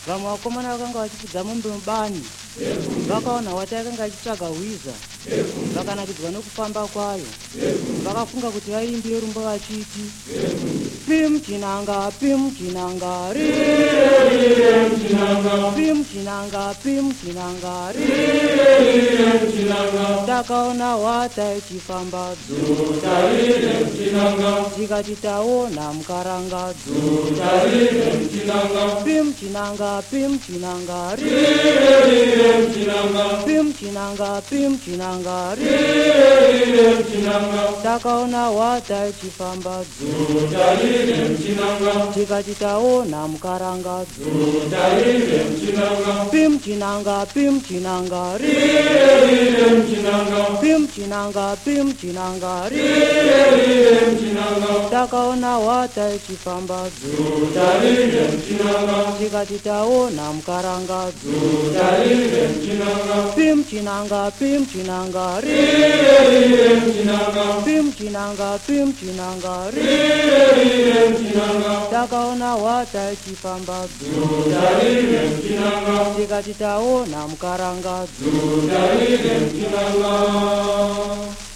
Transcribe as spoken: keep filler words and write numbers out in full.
vamwe vakomana vakanga vachifudza mombe mubani vakaona wati akanga achitsvaga hwiza vakanakidzwa nokufamba kwayo vakafunga kuti vaimbire rumba vachiti pim chinanga pim chinanga ririre pim chinanga pim chinanga ririre takaona wata ichifamba tikati taona mukarangadzo pim chinanga pim chinanga ririre pim chinanga pim chinanga ririre takaona wata ichifamba tikati taona mukarangadzo pim chinanga pim chinanga ririre pim chinanga pim chinanga ririre takaona wata ichifamba tikati taona mukarangadzo pim chinanga pim chinanga ririre pim chinanga pim chinanga ririre takaona wata ichifamba tikati taona mukarangadzo